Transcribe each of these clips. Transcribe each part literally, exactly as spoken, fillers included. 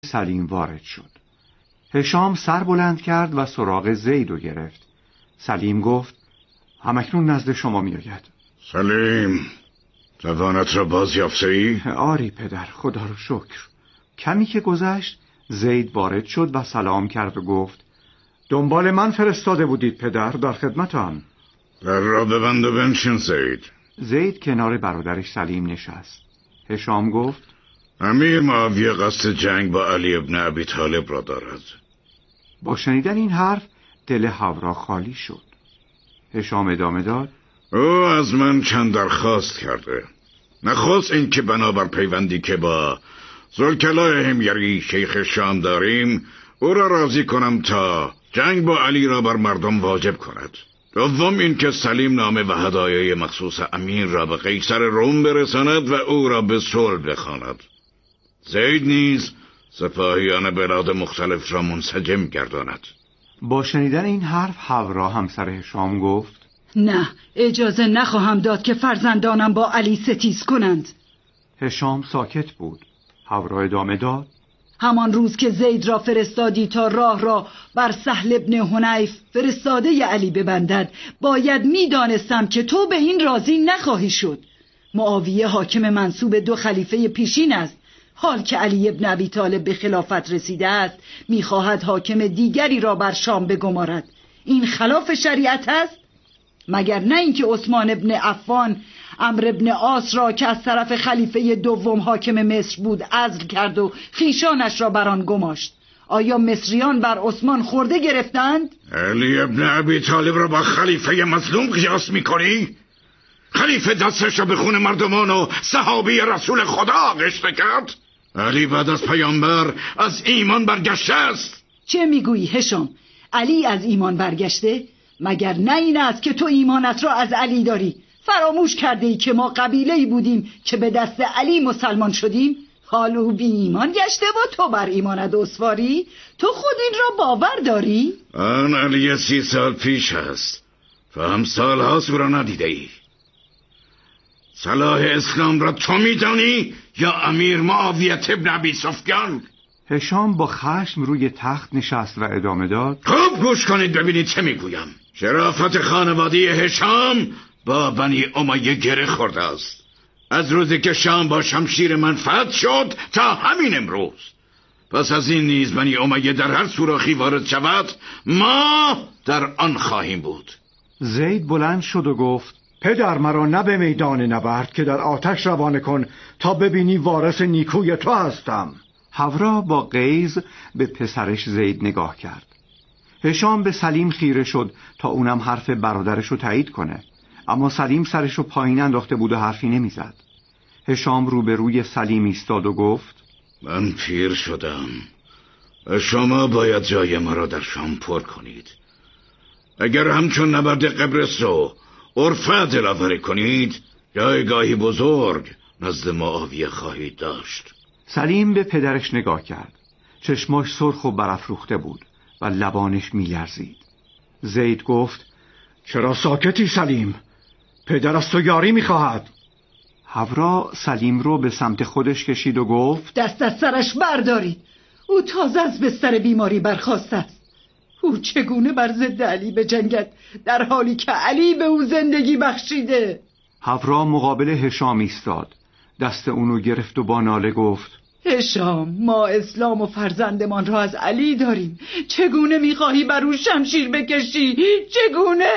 سلیم وارد شد. هشام سر بلند کرد و سراغ زید رو گرفت. سلیم گفت: همکنون نزد شما می آید. سلیم، توانت را باز یافته‌ای؟ آری پدر، خدا رو شکر. کمی که گذشت زید وارد شد و سلام کرد و گفت: دنبال من فرستاده بودید پدر، در خدمتم. در را ببند و بنشین زید. زید کنار برادرش سلیم نشست. هشام گفت: امیر معاویه قصد جنگ با علی ابن ابی طالب را دارد. با شنیدن این حرف دل حورا خالی شد. هشام ادامه داد: او از من چند درخواست کرده. نخست این که بنابر پیوندی که با ذوالکلاه حمیری شیخ شام داریم او را راضی کنم تا جنگ با علی را بر مردم واجب کند. دوم این که سلیم نامه و هدایای مخصوص امیر را به قیصر روم برساند و او را به صلح بخواند. زید نیز سپاهیان بلاد مختلف را منسجم گرداند. با شنیدن این حرف حورا همسر هشام گفت: نه، اجازه نخواهم داد که فرزندانم با علی ستیز کنند. هشام ساکت بود. حورا ادامه داد: همان روز که زید را فرستادی تا راه را بر سهل ابن حنیف فرستاده علی ببندد، باید میدانستم که تو به این راضی نخواهی شد. معاویه حاکم منصوب دو خلیفه پیشین است. حال که علی ابن ابی طالب به خلافت رسیده است، میخواهد حاکم دیگری را بر شام بگمارد. این خلاف شریعت است؟ مگر نه اینکه عثمان ابن عفان عمرو ابن عاص را که از طرف خلیفه دوم حاکم مصر بود عزل کرد و خویشانش را بر آن گماشت. آیا مصریان بر عثمان خورده گرفتند؟ علی ابن ابی طالب را با خلیفه مظلوم قیاس میکنی؟ خلیفه دستش را به خون مردمان و صحابی رسول خدا آغشته کرد. علی بعد از پیامبر از ایمان برگشته است. چه میگویی هشام؟ علی از ایمان برگشته؟ مگر نه این است که تو ایمانت را از علی داری؟ فراموش کرده ای که ما قبیله‌ای بودیم که به دست علی مسلمان شدیم؟ حال او بی ایمان گشته و تو بر ایمانت اسواری؟ تو خود این را باور داری؟ آن علی سی سال پیش است، فهم سال هاست او را ندیده ای. صلاح اسلام را تو میدانی یا امیر معاویه ابن ابی سفیان؟ هشام با خشم روی تخت نشست و ادامه داد: خوب گوش کنید ببینید چه میگویم. شرافت خانوادی هشام با بنی امیه گره خورده است. از روزی که شام با شمشیر من فتح شد تا همین امروز. پس از این نیز بنی امیه در هر سوراخی وارد شود ما در آن خواهیم بود. زید بلند شد و گفت: پدر، مرا نه به میدان نبرد که در آتش روانه کن تا ببینی وارث نیکوی تو هستم. حورا با غیظ به پسرش زید نگاه کرد. هشام به سلیم خیره شد تا اونم حرف برادرش رو تایید کنه، اما سلیم سرش رو پایین انداخته بود و حرفی نمیزد. هشام روبروی سلیم ایستاد و گفت: من پیر شدم و شما باید جای مرا در شام پر کنید. اگر همچون نبرد قبرس رو عرفه دلاوری کنید، جایگاهی بزرگ نزد معاویه خواهید داشت. سلیم به پدرش نگاه کرد. چشماش سرخ و برافروخته بود و لبانش میلرزید. زید گفت: چرا ساکتی سلیم؟ پدر از تو یاری میخواهد. حورا سلیم رو به سمت خودش کشید و گفت: دست از سرش بردارید. او تازه از بستر بیماری برخاسته است. او چگونه بر ضد علی بجنگد در حالی که علی به او زندگی بخشیده؟ حورا مقابل هشام ایستاد، دست اونو گرفت و با ناله گفت: هشام، ما اسلام و فرزندمان را از علی داریم. چگونه میخواهی بر او شمشیر بکشی؟ چگونه؟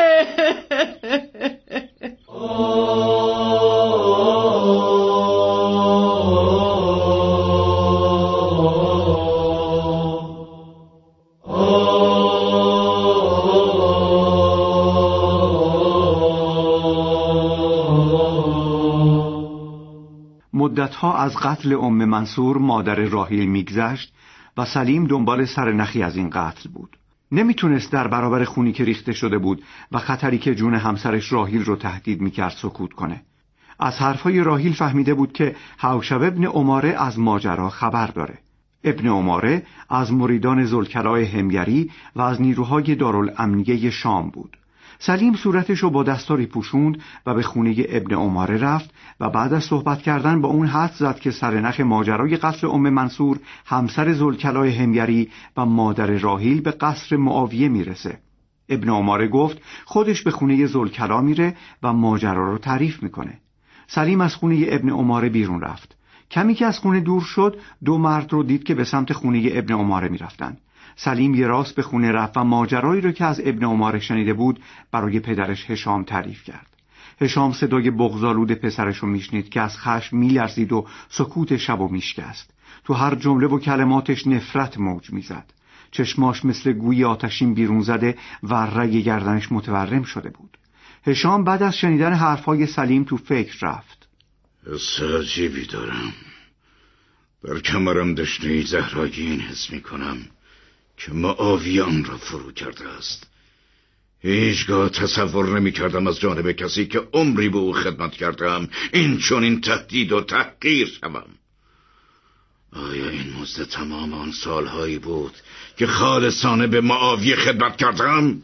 مدتها از قتل ام منصور مادر راحیل میگذشت و سلیم دنبال سرنخی از این قتل بود. نمیتونست در برابر خونی که ریخته شده بود و خطری که جون همسرش راحیل رو تهدید میکرد سکوت کنه. از حرفای راحیل فهمیده بود که حوشب ابن عماره از ماجرا خبر داره. ابن عماره از مریدان ذوالکلاه حمیری و از نیروهای دارالامنیه شام بود. سلیم صورتش رو با دستاری پوشوند و به خونه ابن عماره رفت و بعد از صحبت کردن با اون حدس زد که سرنخ ماجرای قتل ام منصور، همسر ذوالکلای حمیری و مادر راحیل، به قصر معاویه میرسه. ابن عماره گفت خودش به خونه ذوالکلا میره و ماجرا رو تعریف میکنه. سلیم از خونه ابن عماره بیرون رفت. کمی که از خونه دور شد، دو مرد رو دید که به سمت خونه ابن عماره میرفتن. سلیم یه راست به خونه رفت و ماجرایی رو که از ابن عماره شنیده بود برای پدرش هشام تعریف کرد. هشام صدای بغض‌آلود پسرش رو میشنید که از خشم میلرزید و سکوت شبو میشکست. تو هر جمله و کلماتش نفرت موج میزد. چشماش مثل گوی آتشین بیرون زده و رگ گردنش متورم شده بود. هشام بعد از شنیدن حرفای سلیم تو فکر رفت. حس عجیبی دارم. در کمرم دشنه زهراگین حس میکنم که معاویه آن را فرو کرده است. هیچگاه تصور نمی کردم از جانب کسی که عمری به او خدمت کردم این چون این تهدید و تحقیر شوم. آیا این مزد تمام آن سالهایی بود که خالصانه به معاویه خدمت کردم؟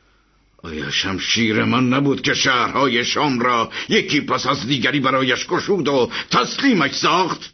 آیا شمشیر من نبود که شهرهای شام را یکی پس از دیگری برایش گشود و تسلیمش ساخت؟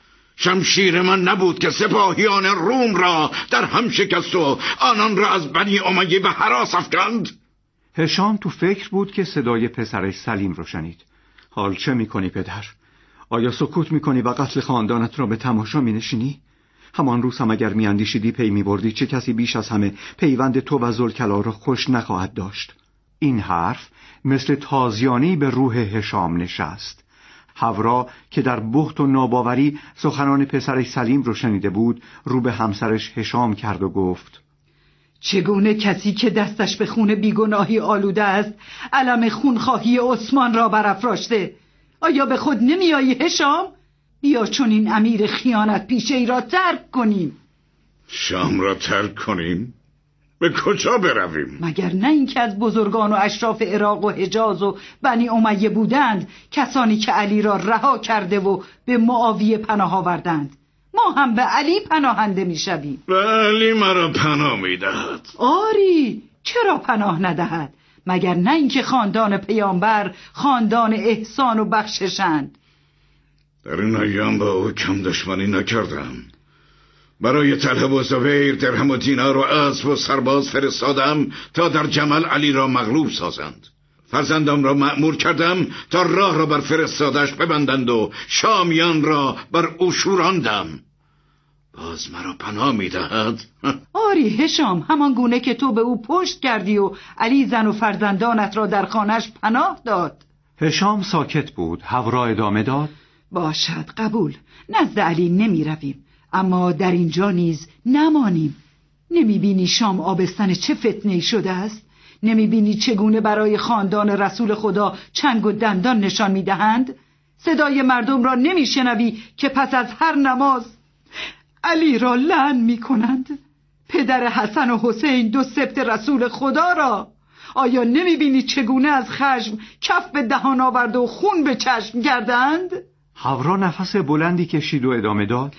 شمشیر من نبود که سپاهیان روم را در هم شکست و آنان را از بنی امیه به هراس افکند؟ هشام تو فکر بود که صدای پسرش سلیم رو شنید. حال چه میکنی پدر؟ آیا سکوت میکنی و قتل خاندانت را به تماشا مینشینی؟ همان روز هم اگر میاندیشیدی پی میبردی چه کسی بیش از همه پیوند تو و ذوالکلا را خوش نخواهد داشت. این حرف مثل تازیانی به روح هشام نشست. حورا که در بهت و ناباوری سخنان پسرش سلیم رو شنیده بود، رو به همسرش هشام کرد و گفت: چگونه کسی که دستش به خون بیگناهی آلوده است علم خونخواهی عثمان را برافراشته؟ آیا به خود نمیایی هشام؟ بیا چون این امیر خیانت پیشه ای را ترک کنیم. شام را ترک کنیم؟ به کجا برویم؟ مگر نه این که از بزرگان و اشراف عراق و حجاز و بنی امیه بودند، کسانی که علی را رها کرده و به معاویه پناه آوردند. ما هم به علی پناهنده می شویم. به علی مرا پناه می دهد. آری، چرا پناه ندهد؟ مگر نه این که خاندان پیامبر خاندان احسان و بخششند. در این ایام با او کم دشمنی نکردم. برای طلحه و زبیر درهم و دینار و اسب و سرباز فرستادم تا در جمل علی را مغلوب سازند. فرزندم را مأمور کردم تا راه را بر فرستادش ببندند و شامیان را بر او شوراندم. باز مرا پناه می‌دهد؟ آری هشام، همان گونه که تو به او پشت کردی و علی زن و فرزندانت را در خانه‌اش پناه داد. هشام ساکت بود. حورا ادامه داد: باشد، قبول. نزد علی نمی رویم، اما در اینجا نیز نمانیم. نمی بینی شام آبستن چه فتنه‌ای شده است؟ نمی بینی چگونه برای خاندان رسول خدا چنگ و دندان نشان می دهند؟ صدای مردم را نمی شنوی که پس از هر نماز علی را لعن می کنند؟ پدر حسن و حسین دو سبط رسول خدا را. آیا نمی بینی چگونه از خشم کف به دهان آورد و خون به چشم کردند؟ حورا نفس بلندی کشید و ادامه داد: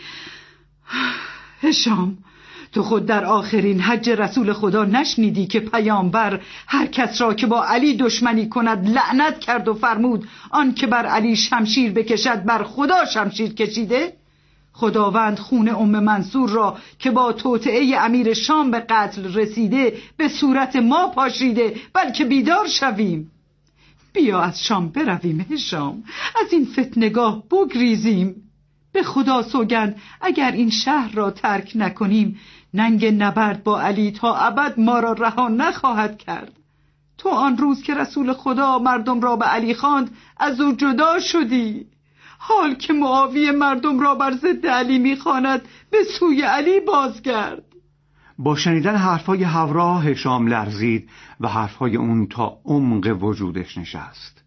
هشام، تو خود در آخرین حج رسول خدا نشنیدی که پیامبر هر کس را که با علی دشمنی کند لعنت کرد و فرمود آن که بر علی شمشیر بکشد بر خدا شمشیر کشیده؟ خداوند خون ام منصور را که با توطئه امیر شام به قتل رسیده به صورت ما پاشیده، بلکه بیدار شویم. بیا از شام برویم هشام، از این فتنگاه بگریزیم. به خدا سوگند اگر این شهر را ترک نکنیم ننگ نبرد با علی تا ابد ما را رها نخواهد کرد. تو آن روز که رسول خدا مردم را به علی خواند از او جدا شدی. حال که معاویه مردم را بر ضد علی میخواند به سوی علی بازگرد. با شنیدن حرفای حورا هشام لرزید و حرفای اون تا عمق وجودش نشست.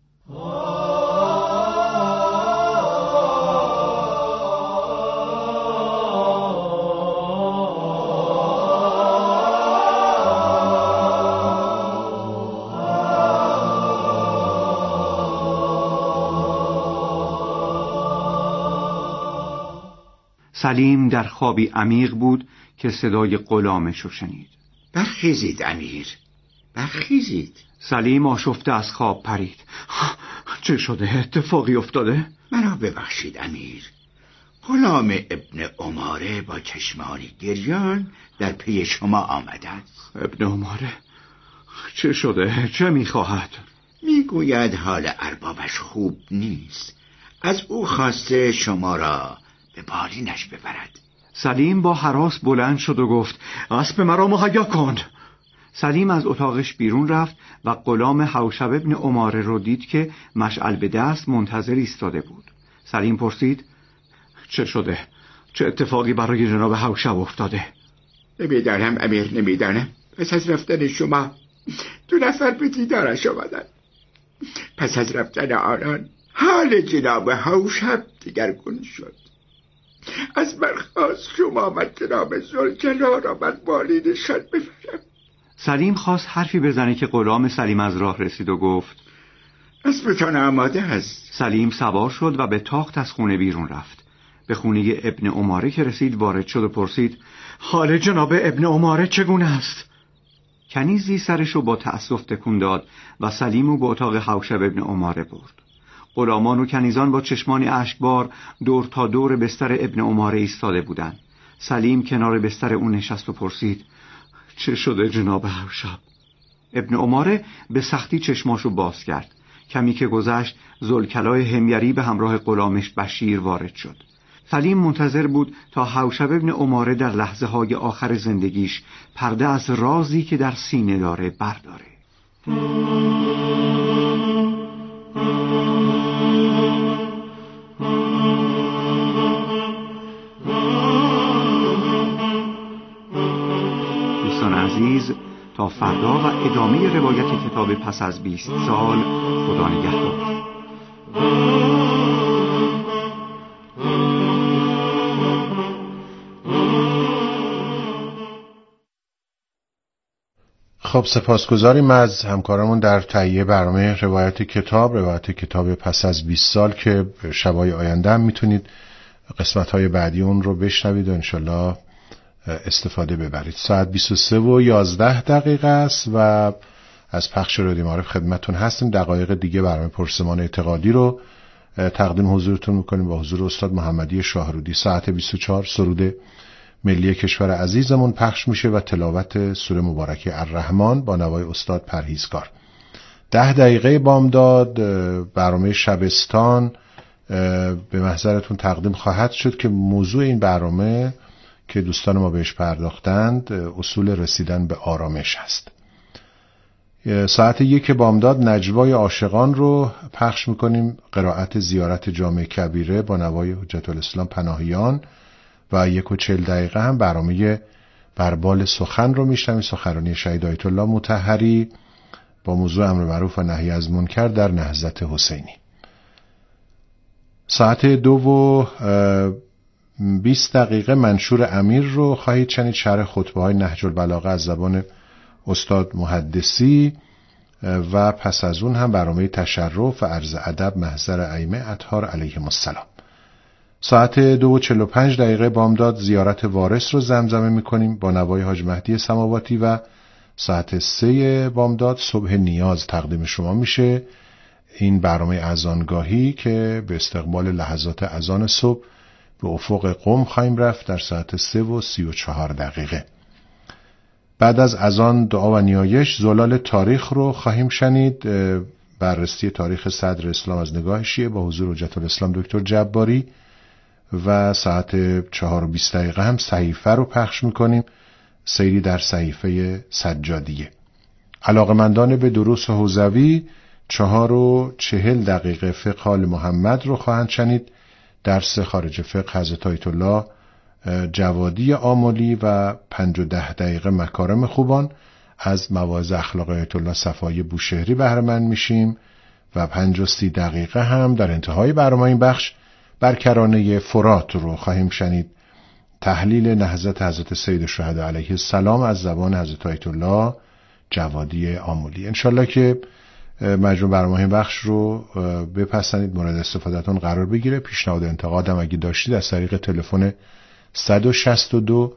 سلیم در خوابی عمیق بود که صدای غلامش رو شنید. برخیزید امیر، برخیزید. سلیم آشفته از خواب پرید. چه شده؟ اتفاقی افتاده؟ مرا ببخشید امیر. غلام ابن عماره با چشمانی گریان در پی شما آمده است. ابن عماره؟ چه شده؟ چه میخواهد؟ میگوید حال اربابش خوب نیست. از او خواسته شما را به بالینش ببرد. سلیم با هراس بلند شد و گفت اسب مرا مهیا کن. سلیم از اتاقش بیرون رفت و غلام حوشب ابن عماره رو دید که مشعل به دست منتظر ایستاده بود. سلیم پرسید چه شده؟ چه اتفاقی برای جناب حوشب افتاده؟ نمیدانم امیر، نمیدانم. پس از رفتن شما دو نفر به دیدارش آمدند. پس از رفتن آنان حال جناب حوشب دگرگون شد. از من خواست شما و جناب ذوالجلال را بر بالینشان ببرم. سلیم خواست حرفی بزنه که غلام سلیم از راه رسید و گفت اسبتان آماده است. سلیم سوار شد و به تاخت از خونه بیرون رفت. به خونه ابن عماره که رسید وارد شد و پرسید حال جناب ابن عماره چگونه است؟ کنیزی سرشو با تأسف تکون داد و سلیمو به اتاق حوشب ابن عماره برد. غلامان و کنیزان با چشمانی اشکبار دور تا دور بستر ابن عماره ایستاده بودند. سلیم کنار بستر اون نشست و پرسید چه شده جناب حوشب؟ ابن عماره به سختی چشماشو باز کرد. کمی که گذشت ذوالکلای حمیری به همراه غلامش بشیر وارد شد. سلیم منتظر بود تا حوشب ابن عماره در لحظه های آخر زندگیش پرده از رازی که در سینه داره برداره. دوستان عزیز، تا فردا و ادامه روایت کتاب پس از بیست سال. خدا نگهدار. خب سپاسگزاریم از همکارمون در تهیه برنامه روایت کتاب روایت کتاب پس از بیست سال که شبای آینده هم میتونید قسمت‌های بعدی اون رو بشنوید و انشالله استفاده ببرید. ساعت بیست و سه و یازده دقیقه است و از پخش رادیو معارف خدمتتون هستیم. دقایق دیگه برنامه پرسمان اعتقادی رو تقدیم حضورتون میکنیم با حضور استاد محمدی شاهرودی. ساعت بیست و چهار سرود ملی کشور عزیزمون پخش میشه و تلاوت سوره مبارکه الرحمن با نوای استاد پرهیزکار. ده دقیقه بامداد برنامه شبستان به محضرتون تقدیم خواهد شد که موضوع این برنامه که دوستان ما بهش پرداختند اصول رسیدن به آرامش هست. ساعت یک بامداد نجوای عاشقان رو پخش میکنیم، قرائت زیارت جامع کبیره با نوای حجت الاسلام پناهیان و یک و چل دقیقه هم برنامه بربال سخن رو میشنویم، سخنرانی شهید آیت الله مطهری با موضوع امر معروف و نهی از منکر در نهضت حسینی. ساعت دو و بیست دقیقه منشور امیر رو خواهید شنید، شرح خطبه های نهج البلاغه از زبان استاد محدثی و پس از اون هم برنامه تشرف و عرض ادب محضر ائمه اطهار علیهم السلام. ساعت دو و چل و پنج دقیقه بامداد زیارت وارث رو زمزمه میکنیم با نوای حاج مهدی سماواتی و ساعت سه بامداد صبح نیاز تقدیم شما میشه. این برنامه اذانگاهی که به استقبال لحظات اذان صبح به افق قم خواهیم رفت در ساعت سه و سی و چهار دقیقه. بعد از اذان دعا و نیایش زلال تاریخ رو خواهیم شنید، بررسی تاریخ صدر اسلام از نگاه شیعه با حضور حجت الاسلام دکتر جباری و ساعت چهار و بیست دقیقه هم صحیفه رو پخش میکنیم، سیری در صحیفه سجادیه. علاقمندان به دروس حوزوی چهار و چهل دقیقه فقه آل محمد رو خواهند شنید، درس خارج فقه حضرت آیت الله جوادی آملی و پنج و ده دقیقه مکارم خوبان از مواعظ اخلاق آیت الله صفایی بوشهری بهره مند میشیم و پنج و سی دقیقه هم در انتهای برنامه این بخش بر کرانه فرات رو خواهیم شنید، تحلیل نهضت حضرت سید الشهدا علیه السلام از زبان حضرت آیت الله جوادی آملی. انشالله که مجموع برنامه این بخش رو بپسندید، مورد استفادهتون قرار بگیره. پیشنهاد انتقادم اگه داشتید از طریق تلفن صد و شصت و دو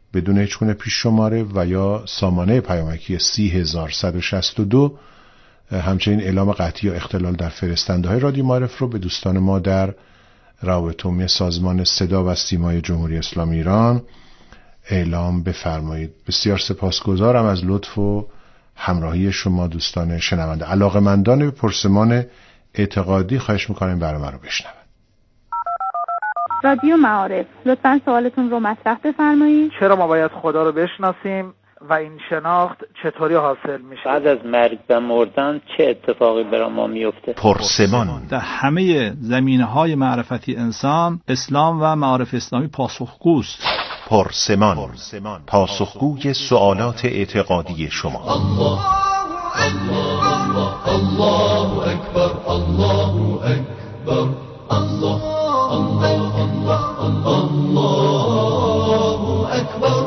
بدون هیچ گونه پیش شماره و یا سامانه پیامکی سی هزار صد و شصت و دو. همچنین اعلام قطعی یا اختلال در فرستنده های رادیو معارف رو به دوستان ما در روابط عمومی سازمان صدا و سیمای جمهوری اسلامی ایران اعلام بفرمایید. بسیار سپاسگزارم از لطف و همراهی شما دوستان شنونده. علاقه‌مندان به پرسمان اعتقادی خواهش می‌کنم برنامه رو بشنوند. رادیو معارف، لطفاً سوالتون رو مطرح بفرمایید. چرا ما باید خدا رو بشناسیم و این شناخت چطوری حاصل میشه؟ بعد از مرگ و مردن چه اتفاقی برای ما میفته؟ پرسمان. در همه زمینه‌های معرفتی انسان، اسلام و معارف اسلامی پاسخگوست. پرسمان، پاسخگوی سوالات اعتقادی شما. الله الله الله اکبر، الله اکبر، الله الله الله الله اکبر،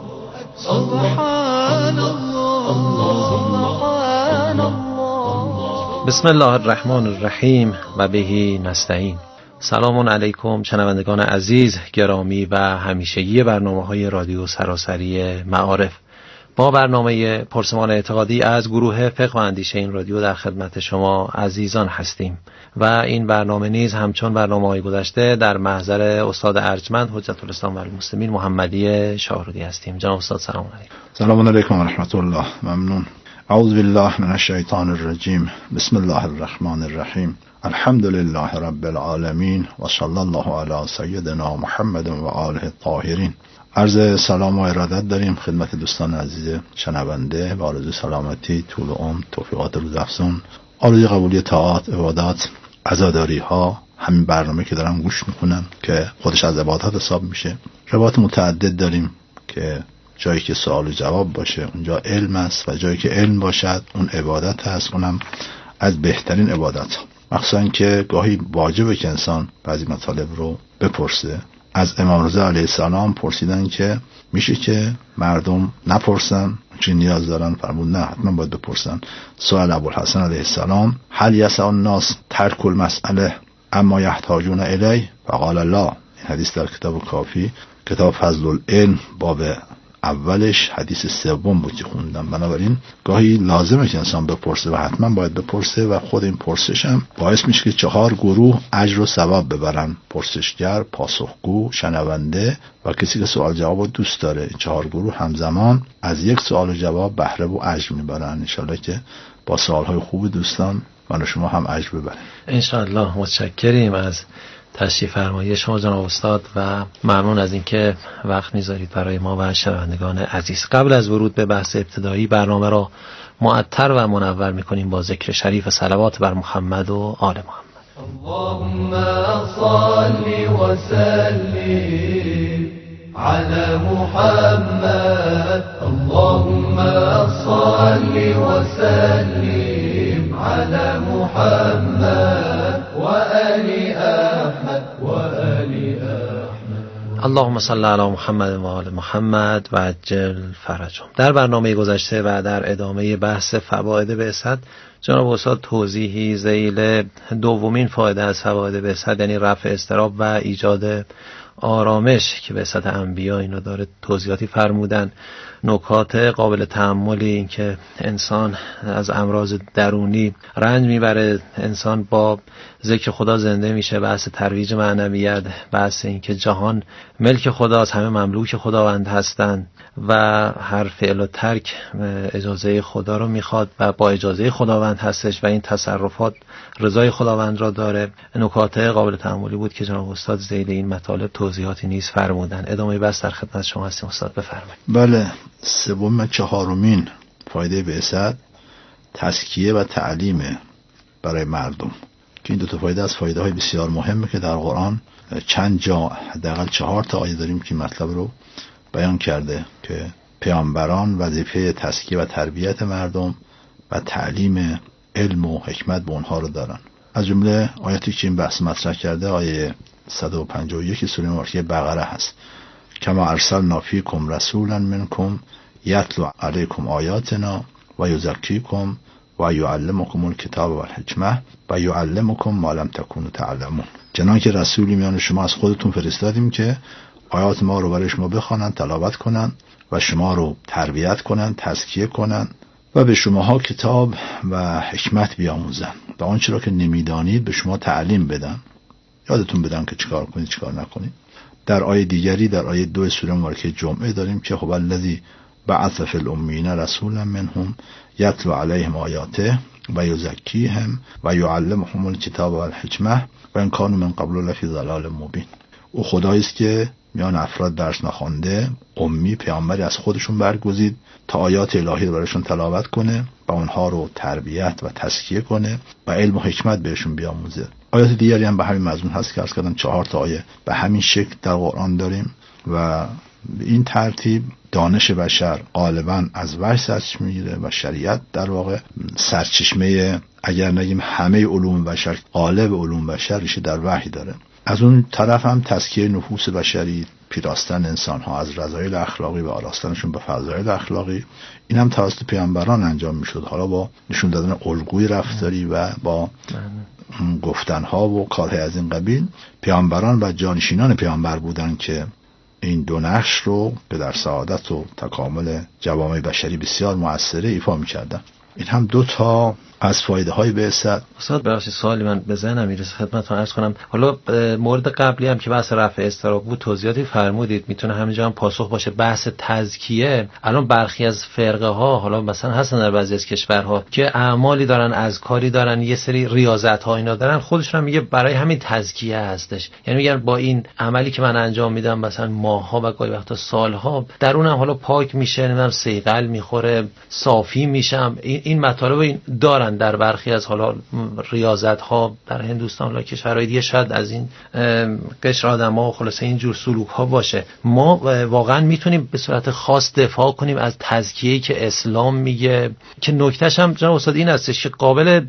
سبحان الله سبحان الله. بسم الله الرحمن الرحیم و به نستعین. سلام علیکم شنوندگان عزیز، گرامی و همیشگی برنامه‌های رادیو سراسری معارف. با برنامه پرسمان اعتقادی از گروه فقه و اندیشه این رادیو در خدمت شما عزیزان هستیم و این برنامه نیز همچون برنامه‌های گذشته در محضر استاد ارجمند حجت الاسلام و المسلمین محمدی شاهرودی هستیم. جناب استاد سلام علیکم. سلام علیکم و رحمت الله. ممنون. اعوذ بالله من الشیطان الرجیم. بسم الله الرحمن الرحیم. الحمد لله رب العالمین و صلی الله علی سیدنا محمد و آله الطاهرین. عرض سلام و ارادت داریم خدمت دوستان عزیز شنونده و آرزوی سلامتی، طول عمر، توفیقات روزافزون، آرزوی قبولی طاعات، عبادات، عزاداری ها. همین برنامه که دارم گوش میکنم که خودش از عبادات حساب میشه. روایات متعدد داریم که جایی که سوال و جواب باشه اونجا علم است و جایی که علم باشد اون عبادت هست، اونم از بهترین عبادت. مخصوصا که گاهی واجبه که انسان بعضی مطالب رو بپرسه. از امام رضا علیه السلام پرسیدن که میشه که مردم نپرسن چی نیاز دارن؟ فرمود نه، حتما باید بپرسن. سوال ابوالحسن علیه السلام هل یسع الناس ترک المسئله اما یحتاجون الی؟ فقال لا. این حدیث در کتاب کافی، کتاب فضل العلم، باب اولش حدیث سوم بود که خوندم. بنابراین گاهی لازمه که انسان بپرسه و حتما باید بپرسه و خود این پرسش هم باعث میشه که چهار گروه اجر و ثواب ببرن: پرسشگر، پاسخگو، شنونده و کسی که سوال جواب دوست داره. این چهار گروه همزمان از یک سوال و جواب بهره و اجر میبرن. ان شاءالله که با سوالهای خوب دوستان من شما هم اجر ببرید. ان شاءالله. متشکریم از تشریف فرمایی شما جناب استاد و ممنون از اینکه وقت میذارید برای ما و شنوندگان عزیز. قبل از ورود به بحث ابتدایی برنامه را معطر و منور میکنیم با ذکر شریف صلوات بر محمد و آل محمد. اللهم صل و سلم على محمد. اللهم صل و سلم على محمد و آل احمد و آل احمد. اللهم صل علی محمد و آل محمد و عجل فرجهم. در برنامه گذشته و در ادامه بحث فواید بعثت جناب استاد توضیحی ذیل دومین فایده از فواید بعثت، یعنی رفع اضطراب و ایجاد آرامش که بعثت انبیا، اینو داره توضیحاتی فرمودن. نکات قابل تأملی این که انسان از امراض درونی رنج میبره، انسان با ذکر خدا زنده میشه، بحث ترویج معنویت، بحث این که جهان ملک خداست، همه مملوک خداوند هستند و هر فعل و ترک اجازه خدا رو میخواد و با اجازه خداوند هستش و این تصرفات رضای خداوند را داره. نکات قابل تأملی بود که جناب استاد ذیل این مطالب توضیحاتی نیز فرمودن. ادامه بحث در خدمت شما هستیم استاد، بفرمایید. بله. سوم و چهارمین فایده بعثت تزکیه و تعلیم برای مردم که این دو تا فایده از فایده های بسیار مهمه که در قرآن چند جا حداقل چهار تا آیه داریم که مطلب رو بیان کرده که پیامبران وظیفه تزکیه و تربیت مردم و تعلیم علم و حکمت به اونها رو دارن. از جمله آیاتی که این بحث مطرح کرده آیه صد و پنجاه و یک سوره مبارکه بقره هست: کما ارسلنا فیکم رسولا منکم یتلو علیکم آیاتنا و یزکیکم و یعلمکم الکتاب و الحکمه و یعلمکم ما لم تکونوا تعلمون. چنانکه رسولی میان شما از خودتون فرستادیم که آیات ما رو برای شما بخوانن، تلاوت کنن و شما رو تربیت کنن، تزکیه کنن و به شماها کتاب و حکمت بیاموزن و آنچه را که نمیدانید به شما تعلیم بدن، یادتون بدن که چیکار کنید چیکار نکنید. در آیه دیگری در آیه دو سوره مبارکه جمعه داریم که خب الذی بعث فی الامین رسولا منهم یتلو علیهم آیاته و یزکیهم و یعلمهم الکتاب و الحکمه و ان کانوا من قبل لفی ضلال مبین. او خدایی است که میان افراد درس نخوانده امی پیامبری از خودشون برگزید تا آیات الهی رو برایشون تلاوت کنه و اونها رو تربیت و تزکیه کنه و علم و حکمت بهشون بیاموزه. آیات دیگری هم به همین مضمون هست که عرض کردم چهار تا آیه به همین شکل در قرآن داریم و به این ترتیب دانش بشر غالبا از وحی سرچشمه میگیره و شریعت در واقع سرچشمه، اگر نگیم همه علوم بشر، غالب علوم بشر ریشه در وحی داره. از اون طرف هم تزکیه نفوس بشری، پیراستن انسان ها از رذایل اخلاقی و آراستنشون به فضایل اخلاقی، این هم توسط پیامبران انجام میشد، حالا با نشون دادن الگوی رفتاری و با گفتن ها و کارهای از این قبیل. پیامبران و جانشینان پیامبر بودن که این دو نقش رو که در سعادت و تکامل جوامع بشری بسیار مؤثره ایفا می‌کردن. این هم دو تا از فایده های بعثت. استاد براش سوالی من به ذهنم میرسه خدمتتون عرض کنم. حالا مورد قبلی هم که بحث رفع اضطراب بود توضیحاتی فرمودید، میتونه همینجا هم پاسخ باشه. بحث تزکیه، الان برخی از فرقه ها حالا مثلا هستن در بعضی از کشورها که اعمالی دارن، اذکاری دارن، یه سری ریاضت ها اینا دارن، خودشون هم میگه برای همین تزکیه هستش. یعنی میگن با این عملی که من انجام میدم مثلا ماهها و گاهی وقتا سالها درونم حالا پاک میشه، نمیدونم صیقل میخوره، صافی میشم. این مطالب این دارن در برخی از حالا ریاضت ها در هندوستان و کشورهای دیگه، شاید از این قشر آدم‌ها و خلاصه این جور سلوک ها باشه. ما واقعا میتونیم به صورت خاص دفاع کنیم از تزکیه‌ای که اسلام میگه، که نکتهش هم جناب استاد این هستش که قابل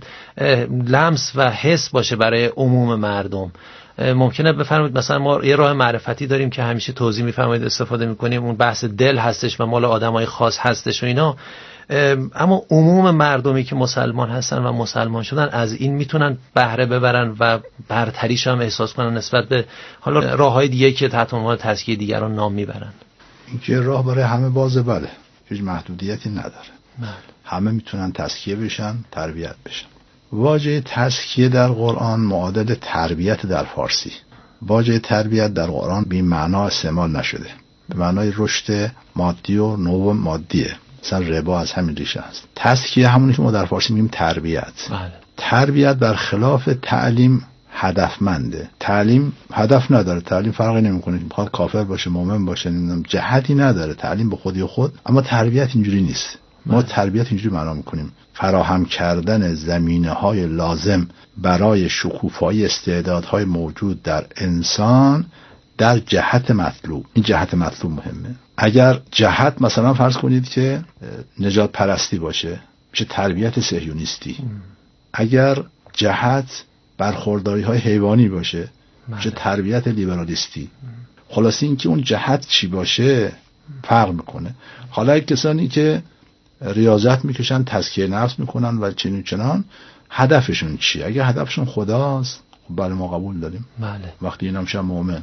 لمس و حس باشه برای عموم مردم. ممکنه بفرمایید مثلا ما یه راه معرفتی داریم که همیشه توضیح میفرمایید استفاده میکنیم، اون بحث دل هستش و مال آدمای خاص هستش و اینا، اما عموم مردمی که مسلمان هستن و مسلمان شدن از این میتونن بهره ببرن و برتریش هم احساس کنن نسبت به حالا راههای دیگه که تحت عنوان تزکیه دیگران نام میبرن. اینکه راه برای همه بازه، بله، هیچ محدودیتی نداره. بله. همه میتونن تزکیه بشن، تربیت بشن. واژه تزکیه در قرآن معادل تربیت در فارسی. واژه تربیت در قرآن به معنا استعمال نشده، به معنای رشد مادی و نوع مادیه. مثلا ربا از همین ریشه است. تزکیه همونی که ما در فارسی میگیم تربیت. بله. تربیت برخلاف تعلیم هدفمنده. تعلیم هدف نداره، تعلیم فرقی نمیکنه میخواد کافر باشه مؤمن باشه، نمیدونم جهتی نداره، تعلیم به خودی خود. اما تربیت اینجوری نیست. ما تربیت اینجوری معنا میکنیم فراهم کردن زمینه‌های لازم برای شکوفایی استعدادهای موجود در انسان در جهت مطلوب. این جهت مطلوب مهمه. اگر جهت مثلا فرض کنید که نجات پرستی باشه، میشه تربیت صهیونیستی. اگر جهت برخورداری های حیوانی باشه، میشه تربیت لیبرالیستی. خلاصی این که اون جهت چی باشه فرق میکنه. حالا کسانی که ریاضت میکشن، تزکیه نفس میکنن و چنین چنان، هدفشون چیه؟ اگر هدفشون خداست، خب بله ما قبول داریم. بله. وقتی اینا میشن مؤمن.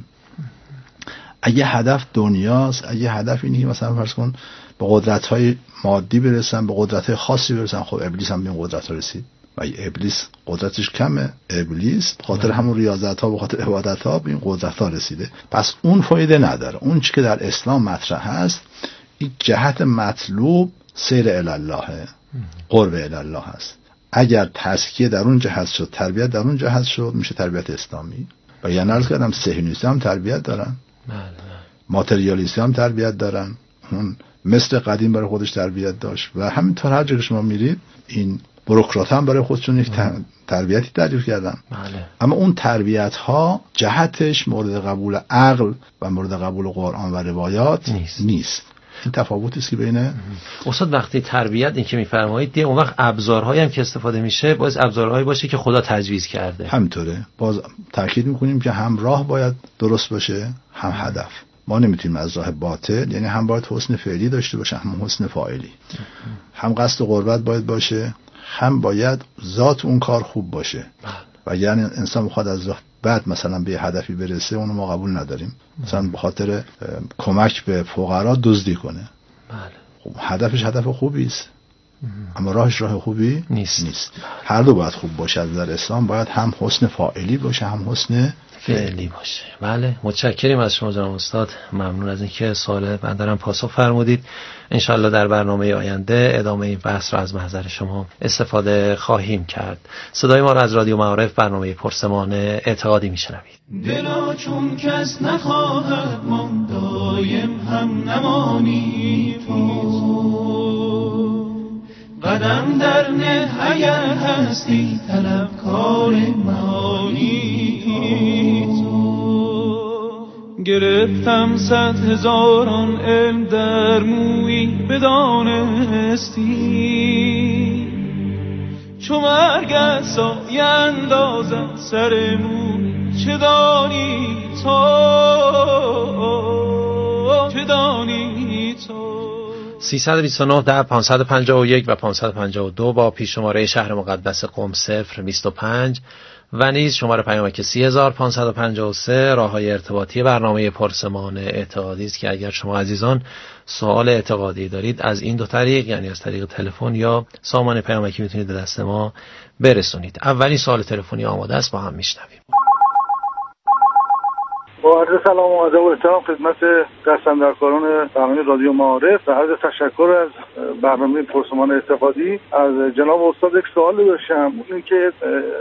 اگه هدف دنیاست، اگه هدف اینه که مثلا فرض کن به قدرت‌های مادی برسن، به قدرت‌های خاصی برسن، خب ابلیس هم به این قدرت‌ها رسید. و ابلیس قدرتش کمه، ابلیس به خاطر همون ریاضت‌ها، به خاطر عبادت‌ها به این قدرت‌ها رسیده. پس اون فایده نداره. اون چیزی که در اسلام مطرح هست، این جهت مطلوب سیر الی الله، قرب الی الله هست. اگر تزکیه در اون جهت شد، تربیت در اون جهت شد، میشه تربیت اسلامی. و یعنی عرض کردم صهیونیستی هم تربیت دارن، ماتریالیستی هم تربیت دارن، اون مثل قدیم برای خودش تربیت داشت و همینطور هر جایی شما میرید این بروکرات هم برای خودشون یک تربیتی تعریف کردن. بله. اما اون تربیت ها جهتش مورد قبول عقل و مورد قبول قرآن و روایات نیست, نیست. این تفاوتی است که بین استاد وقتی تربیت این که میفرمایید اون وقت ابزارهایی هم که استفاده میشه باز ابزارهایی باشه که خدا تجویز کرده. همینطوره. باز تاکید میکنیم که هم راه باید درست باشه هم هدف. ما نمیتونیم از راه باطل، یعنی هم باید حسن فعلی داشته باشه هم حسن فاعلی، هم قصد قربت باید باشه هم باید ذات اون کار خوب باشه. و یعنی انسان بخواد از راه بعد مثلا به هدفی برسه اونو ما قبول نداریم. مثلا به خاطر کمک به فقرا دزدی کنه، بله خب هدفش هدف خوبی است اما راهش راه خوبی نیست. نیست. هر دو باید خوب باشه. در اسلام باید هم حسن فاعلی باشه هم حسن فعلی باشه. بله متشکریم از شما جناب استاد، ممنون از اینکه سوال بندرم پاسخ فرمودید. انشالله در برنامه آینده ادامه این بحث را از محضر شما استفاده خواهیم کرد. صدای ما را از رادیو معارف برنامه پرسمان اعتقادی میشنوید. دلا چون کس نخواهد ما دایم هم نمانی تو، قدم در نه اگر هستی طلبکار معانی تو. گرفتم صد هزاران علم در مویی بدانستی، چو مرگ از سایه اندازد سر موی چه دانی تو، چه دانی تو. سیصد و بیست و نه ده پانصد و پنجاه و یک و پانصد و پنجاه و دو با پیش شماره شهر مقدس قم صفر بیست و پنج و نیز شماره پیامک سی هزار پانصد و پنجاه و سه راههای ارتباطی برنامه پرسمان اعتقادی است که اگر شما عزیزان سوال اعتقادی دارید از این دو طریق، یعنی از طریق تلفن یا سامان پیامکی، میتونید به دست ما برسونید. اولین سوال تلفنی آماده است، با هم میشنویم. با عرض سلام و ادب و احترام خدمت دستاندرکاران برنامه رادیو معارف و عرض تشکر از برنامه پرسمان اعتقادی. از جناب استاد یک سوال داشتم، این که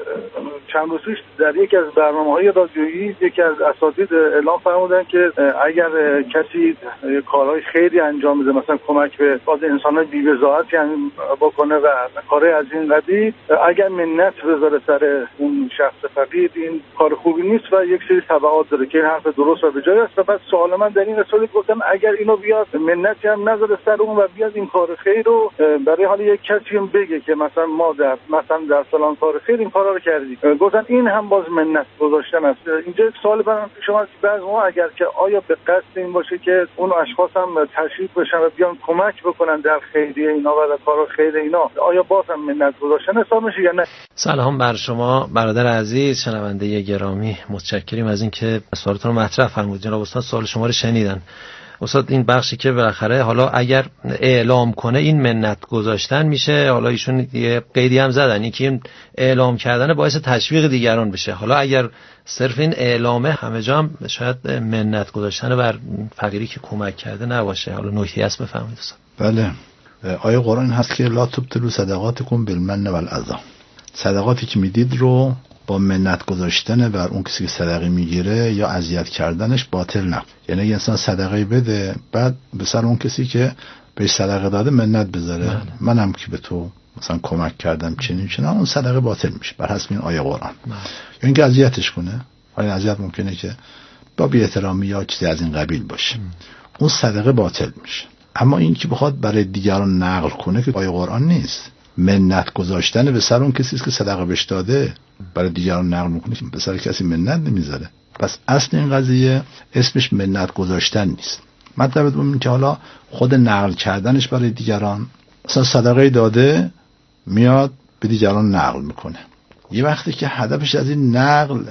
چند روز پیش در یکی از برنامه‌های رادیویی یکی از اساتید اعلام فرمودن که اگر کسی کارهای خیری انجام میده، مثلا کمک به بعض انسان‌های بی‌وضاحت یعنی بکنه و کارهای از این قبیل، اگر منت بذاره سر اون شخص فقیر این کار خوبی نیست و یک سری تبعات داره، که حرف درست و به جای است. و بعد سوال من در این رساله گفتم اگر اینو بیاد منتی هم نذاره سر اون و بیاد این کار خیر رو برای حال یک کسی هم بگه که مثلا ما در مثلا در فلان کار خیر این کارا رو کردیم، گفتن این هم باز منت گذاشتن است. اینجا یک سوال برام پیش اومد بعضی ما اگر که آیا به قصد این باشه که اون اشخاص هم تشریف بشن و بیان کمک بکنن در خیریه اینا و در کار خیر اینا، آیا باز هم منت گذاشتن حساب میشه یا نه؟ سلام بر شما برادر عزیز شنونده گرامی، متشکریم از اینکه سوالتون رو مطرح فرمودید. جناب استاد سوال شما رو شنیدن. استاد این بخشی که بالاخره حالا اگر اعلام کنه این منت گذاشتن میشه، حالا ایشون یه قیدی هم زدن این که این اعلام کردن باعث تشویق دیگران بشه. حالا اگر صرف این اعلامه همه جا هم شاید منت گذاشتن بر فقیری که کمک کرده نباشه. حالا نکته است بفرمایید استاد. بله، آیه قرآن هست که لا تبطلوا صدقاتکم بالمن والأذى. صدقاتی که میدید رو با منت گذاشتن بر اون کسی که صدقه میگیره یا اذیت کردنش باطل نه. یعنی اگه انسان صدقه بده بعد به سر اون کسی که بهش صدقه داده منت بذاره، بله. منم که به تو مثلا کمک کردم چنین چنین، اون صدقه باطل میشه بر حسب این آیه قرآن. بله. یا اینکه اذیتش کنه، حالا اذیت ممکنه که با بی احترامی یا چیزی از این قبیل باشه، م. اون صدقه باطل میشه. اما این که بخواد برای دیگران نقل کنه که آیه قرآن نیست. منت گذاشتن به سر اون کسی که صدقه بهش داده برای دیگران نقل میکنه، به سر کسی منت نمیذاره. پس اصل این قضیه اسمش منت گذاشتن نیست. مطلب دوم این که حالا خود نقل کردنش برای دیگران، مثلا صدقه داده میاد به دیگران نقل میکنه. یه وقتی که هدفش از این نقل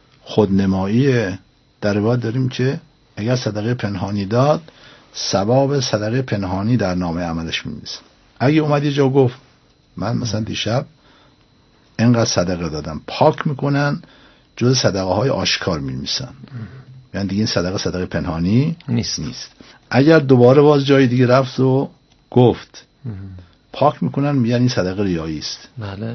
خودنماییه، در روایت داریم که اگر صدقه پنهانی داد ثواب صدقه پنهانی در نامه عملش می‌نویسه. اگه اومد یه جا گفت من مثلا دیشب اینقدر صدقه دادم، پاک میکنن جز صدقه های آشکار می‌نویسن، یعنی دیگه این صدقه صدقه پنهانی نیست نیست اگر دوباره باز جای دیگه رفت و گفت پاک میکنن میگن این صدقه ریایی است. بله.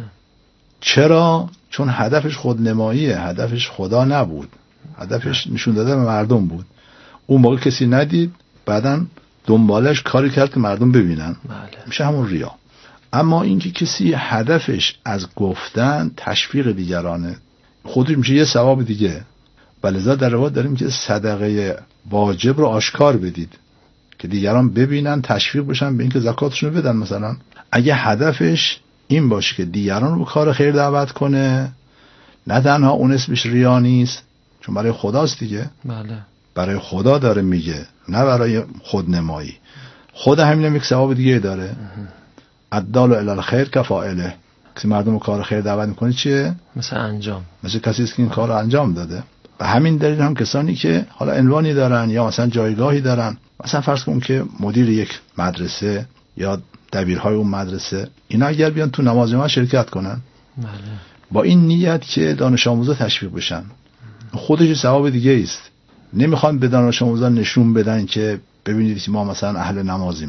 چرا؟ چون هدفش خودنماییه، هدفش خدا نبود، هدفش نشون دادن به مردم بود. اون موقع کسی ندید، بعدن دنبالش کاری کرد که مردم ببینن. بله. میشه همون ریا. اما اینکه کسی هدفش از گفتن تشویق دیگرانه، خودش میشه یه ثواب دیگه. ولذا در روایت داریم که صدقه واجب رو آشکار بدید که دیگران ببینن، تشویق بشن به اینکه زکاتشون رو بدن. مثلا اگه هدفش این باشه که دیگران رو کار خیر دعوت کنه، نه تنها اون اسمش ریا نیست، چون برای خداست دیگه. بله. برای خدا داره میگه، نه برای خودنمایی. خود همین یک ثواب دیگه داره. الدال علی الخیر کفاعله. کسی مردم رو کار خیر دعوت میکنه چیه؟ مثل انجام، مثل کسی است که این کار رو انجام داده. و همین دلیل هم کسانی که حالا عنوانی دارن یا مثلا جایگاهی دارن، مثلا فرض کن که مدیر یک مدرسه یا دبیرهای اون مدرسه، اینا اگر بیان تو نماز جمعه شرکت کنن بله. با این نیت که دانش آموزا تشویق بشن، خودش ثواب دیگه است. نمیخوان به دانش آموزان نشون بدن که ببینید که ما مثلا اهل نمازیم،